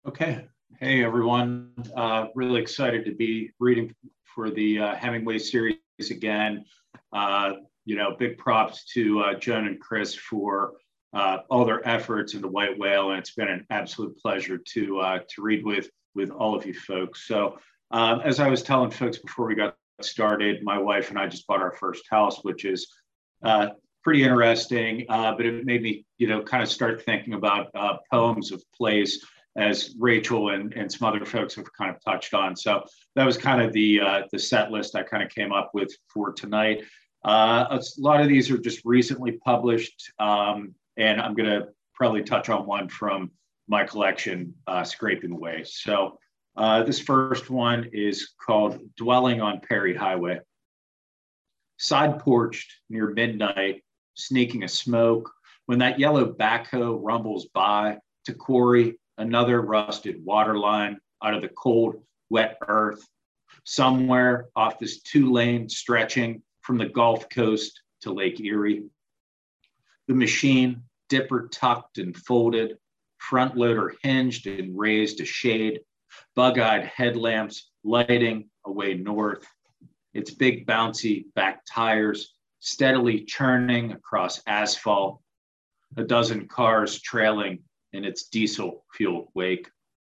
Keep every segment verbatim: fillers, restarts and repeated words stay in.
Okay. Hey, everyone. Uh, really excited to be reading for the uh, Hemingway series again. Uh, you know, big props to uh, Joan and Chris for uh, all their efforts in The White Whale, and it's been an absolute pleasure to uh, to read with with all of you folks. So, um, as I was telling folks before we got started, my wife and I just bought our first house, which is uh, pretty interesting, uh, but it made me, you know, kind of start thinking about uh, poems of place, as Rachel and, and some other folks have kind of touched on. So that was kind of the uh, the set list I kind of came up with for tonight. Uh, a lot of these are just recently published, um, and I'm going to probably touch on one from my collection, uh, Scraping Away. So uh, this first one is called Dwelling on Perry Highway. Side porched near midnight, sneaking a smoke, when that yellow backhoe rumbles by to quarry another rusted water line out of the cold, wet earth, somewhere off this two lane stretching from the Gulf Coast to Lake Erie. The machine, dipper tucked and folded, front loader hinged and raised a shade, bug-eyed headlamps lighting away north, its big bouncy back tires steadily churning across asphalt, a dozen cars trailing in its diesel fuel wake.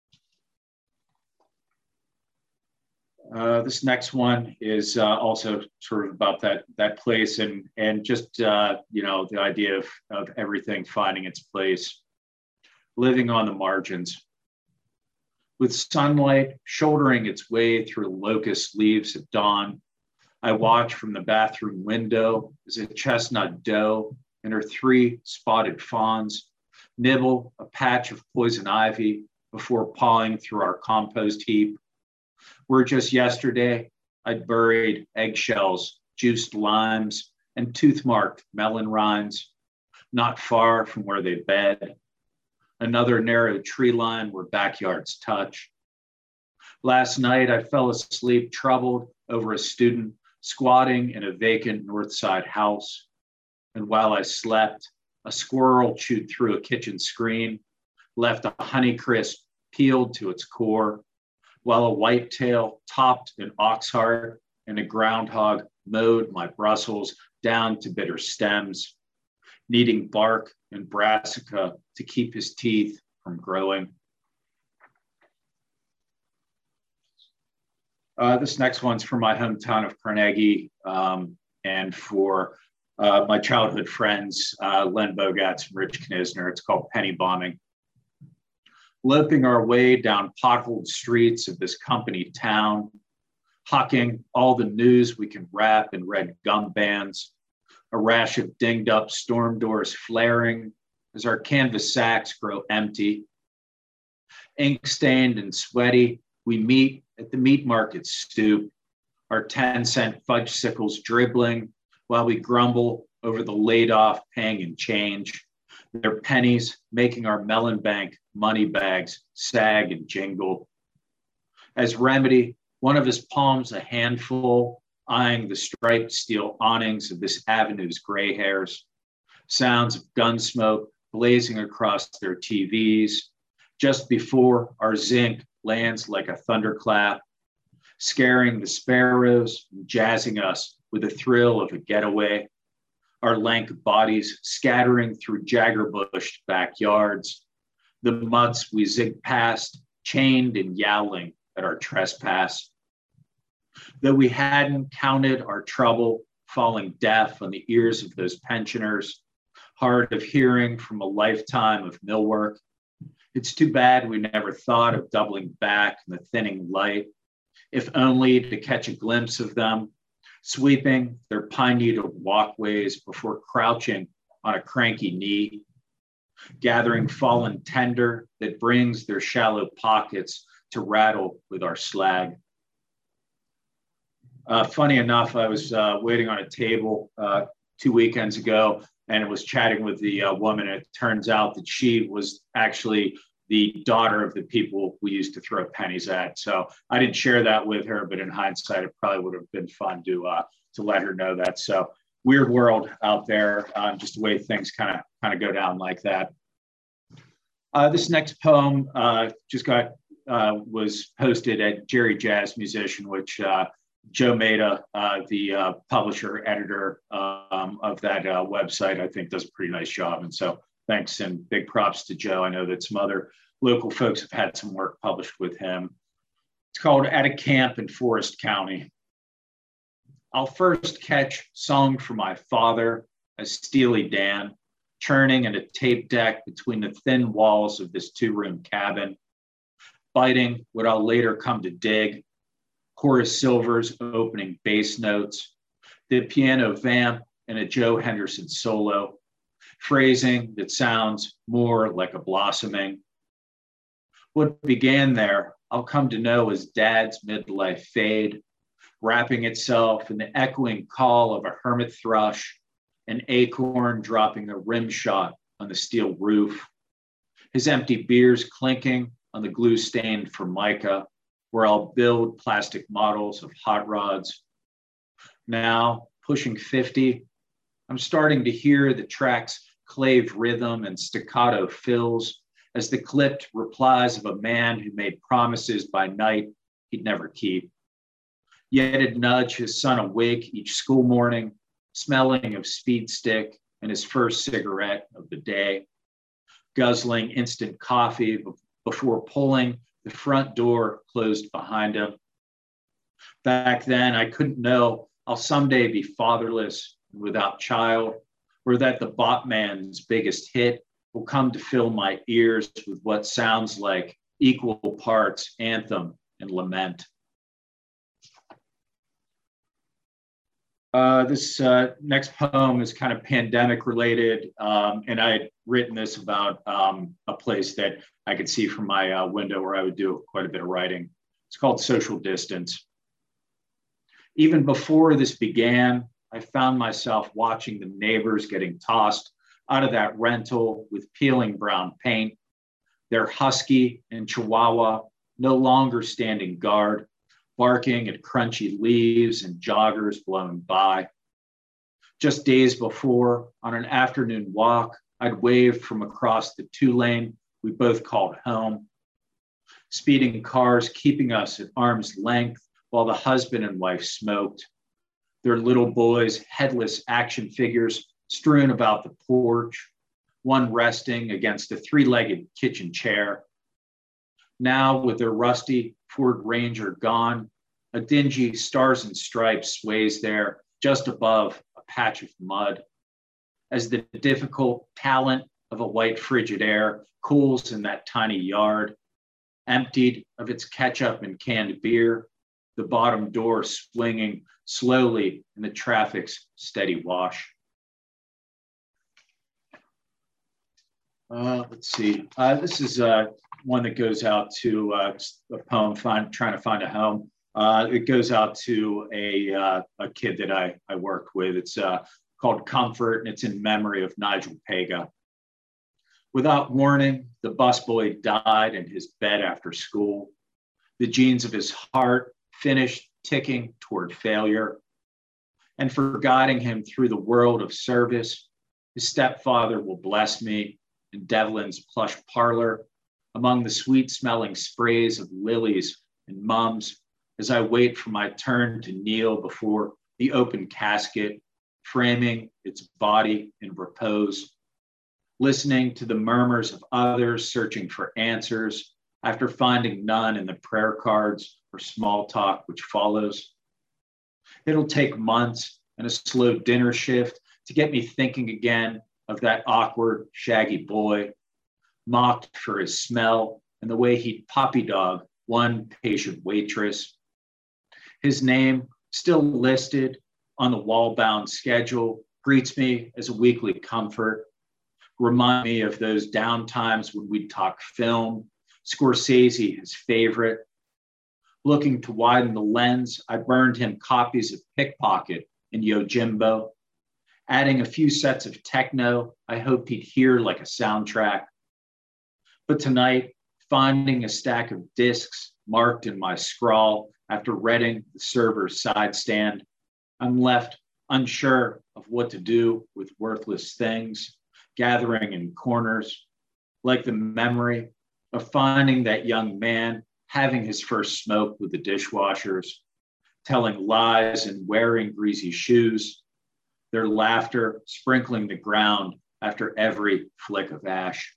Uh, this next one is uh, also sort of about that that place and and just uh, you know, the idea of of everything finding its place, living on the margins, with sunlight shouldering its way through locust leaves at dawn. I watch from the bathroom window as a chestnut doe and her three spotted fawns nibble a patch of poison ivy before pawing through our compost heap. Where just yesterday, I'd buried eggshells, juiced limes, and tooth-marked melon rinds, not far from where they bed. Another narrow tree line where backyards touch. Last night, I fell asleep troubled over a student squatting in a vacant north side house. And while I slept, a squirrel chewed through a kitchen screen, left a Honeycrisp peeled to its core, while a whitetail topped an ox heart and a groundhog mowed my Brussels down to bitter stems, needing bark and brassica to keep his teeth from growing. Uh, this next one's from my hometown of Carnegie, um, and for Uh, my childhood friends, uh, Len Bogatz and Rich Knizner. It's called Penny Bombing. Loping our way down potholed streets of this company town, hawking all the news we can wrap in red gum bands, a rash of dinged up storm doors flaring as our canvas sacks grow empty. Ink stained and sweaty, we meet at the meat market stoop, our ten cent fudge sickles dribbling, while we grumble over the laid off paying and change, their pennies making our melon bank money bags sag and jingle. As remedy, one of his palms a handful, eyeing the striped steel awnings of this avenue's gray hairs, sounds of gun smoke blazing across their T Vs, just before our zinc lands like a thunderclap, scaring the sparrows and jazzing us with the thrill of a getaway, our lank bodies scattering through jagger-bushed backyards, the mutts we zig past, chained and yowling at our trespass. Though we hadn't counted our trouble, falling deaf on the ears of those pensioners, hard of hearing from a lifetime of mill work, it's too bad we never thought of doubling back in the thinning light, if only to catch a glimpse of them, sweeping their pine-needled walkways before crouching on a cranky knee, gathering fallen tender that brings their shallow pockets to rattle with our slag. Uh, funny enough, I was uh, waiting on a table uh, two weekends ago and was chatting with the uh, woman, and it turns out that she was actually the daughter of the people we used to throw pennies at. So I didn't share that with her, but in hindsight, it probably would have been fun to uh, to let her know that. So weird world out there, um, just the way things kind of kind of go down like that. Uh, this next poem uh, just got uh, was posted at Jerry Jazz Musician, which uh, Joe Maida, uh, the uh, publisher editor um, of that uh, website, I think does a pretty nice job. And so thanks and big props to Joe. I know that some other local folks have had some work published with him. It's called At a Camp in Forest County. I'll first catch Song for My Father as Steely Dan, churning at a tape deck between the thin walls of this two-room cabin, biting what I'll later come to dig, Horace Silver's opening bass notes, the piano vamp and a Joe Henderson solo, phrasing that sounds more like a blossoming. What began there, I'll come to know as Dad's midlife fade, wrapping itself in the echoing call of a hermit thrush, an acorn dropping a rim shot on the steel roof, his empty beers clinking on the glue-stained Formica, where I'll build plastic models of hot rods. Now, pushing fifty, I'm starting to hear the track's clave rhythm and staccato fills as the clipped replies of a man who made promises by night he'd never keep. Yet it'd nudge his son awake each school morning, smelling of speed stick and his first cigarette of the day, guzzling instant coffee before pulling the front door closed behind him. Back then, I couldn't know I'll someday be fatherless and without child, or that the Botman's biggest hit will come to fill my ears with what sounds like equal parts anthem and lament. Uh, this uh, next poem is kind of pandemic related, um, and I had written this about um, a place that I could see from my uh, window where I would do quite a bit of writing. It's called Social Distance. Even before this began, I found myself watching the neighbors getting tossed out of that rental with peeling brown paint, their husky and chihuahua no longer standing guard, barking at crunchy leaves and joggers blowing by. Just days before, on an afternoon walk, I'd waved from across the two-lane we both called home. Speeding cars keeping us at arm's length while the husband and wife smoked. Their little boys, headless action figures strewn about the porch, one resting against a three-legged kitchen chair. Now, with their rusty Ford Ranger gone, a dingy Stars and Stripes sways there just above a patch of mud. As the difficult talent of a white Frigidaire cools in that tiny yard, emptied of its ketchup and canned beer, the bottom door swinging slowly in the traffic's steady wash. Uh, let's see. Uh, this is uh, one that goes out to uh, a poem, find, trying to find a home. Uh, it goes out to a, uh, a kid that I, I worked with. It's uh, called Comfort, and it's in memory of Nigel Pega. Without warning, the busboy died in his bed after school. The genes of his heart finished ticking toward failure. And for guiding him through the world of service, his stepfather will bless me in Devlin's plush parlor among the sweet-smelling sprays of lilies and mums as I wait for my turn to kneel before the open casket, framing its body in repose, listening to the murmurs of others searching for answers after finding none in the prayer cards or small talk which follows. It'll take months and a slow dinner shift to get me thinking again of that awkward, shaggy boy, mocked for his smell and the way he'd puppy dog one patient waitress. His name, still listed on the wall-bound schedule, greets me as a weekly comfort, remind me of those down times when we'd talk film, Scorsese, his favorite. Looking to widen the lens, I burned him copies of Pickpocket and Yojimbo, adding a few sets of techno I hoped he'd hear like a soundtrack. But tonight, finding a stack of discs marked in my scrawl after reading the server's side stand, I'm left unsure of what to do with worthless things, gathering in corners, like the memory of finding that young man having his first smoke with the dishwashers, telling lies and wearing greasy shoes, their laughter sprinkling the ground after every flick of ash.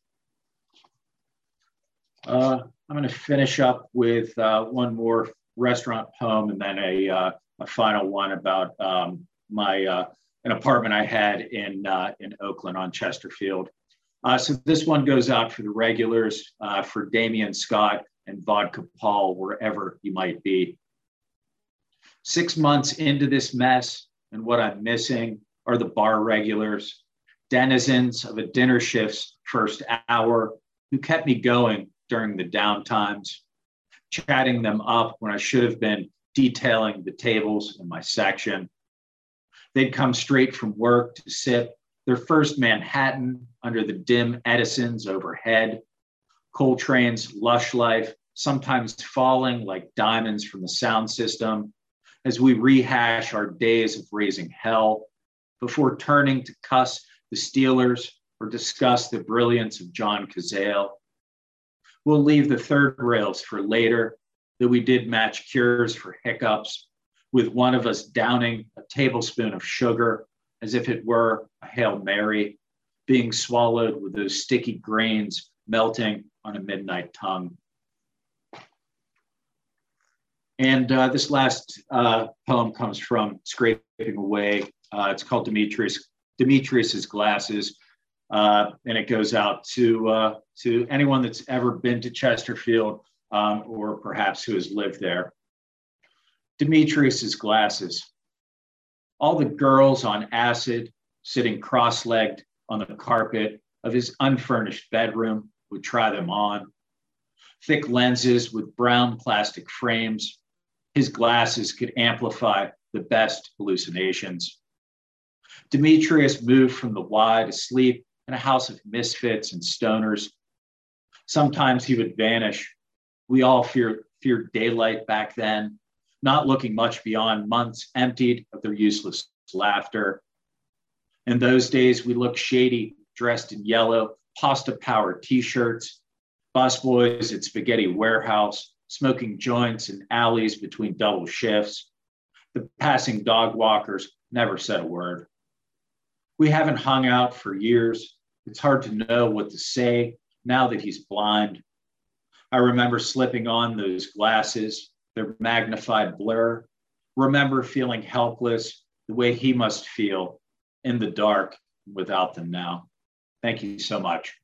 Uh, I'm going to finish up with uh, one more restaurant poem and then a, uh, a final one about um, my uh, an apartment I had in, uh, in Oakland on Chesterfield. Uh, so this one goes out for the regulars, uh, for Damian Scott and Vodka Paul, wherever you might be. Six months into this mess, and what I'm missing are the bar regulars, denizens of a dinner shift's first hour, who kept me going during the downtimes, chatting them up when I should have been detailing the tables in my section. They'd come straight from work to sip their first Manhattan under the dim Edisons overhead, Coltrane's lush life sometimes falling like diamonds from the sound system as we rehash our days of raising hell before turning to cuss the Steelers or discuss the brilliance of John Cazale. We'll leave the third rails for later, though we did match cures for hiccups, with one of us downing a tablespoon of sugar as if it were a Hail Mary, being swallowed with those sticky grains melting on a midnight tongue. And uh, this last uh, poem comes from Scraping Away. Uh, it's called Demetrius, Demetrius's Glasses. Uh, and it goes out to, uh, to anyone that's ever been to Chesterfield um, or perhaps who has lived there. Demetrius's Glasses. All the girls on acid sitting cross-legged on the carpet of his unfurnished bedroom would try them on. Thick lenses with brown plastic frames, his glasses could amplify the best hallucinations. Demetrius moved from the Y to sleep in a house of misfits and stoners. Sometimes he would vanish. We all feared, feared daylight back then, not looking much beyond months emptied of their useless laughter. In those days, we looked shady, dressed in yellow, pasta-powered t-shirts, busboys at Spaghetti Warehouse, smoking joints in alleys between double shifts. The passing dog walkers never said a word. We haven't hung out for years. It's hard to know what to say now that he's blind. I remember slipping on those glasses, their magnified blur. Remember feeling helpless the way he must feel in the dark without them now. Thank you so much.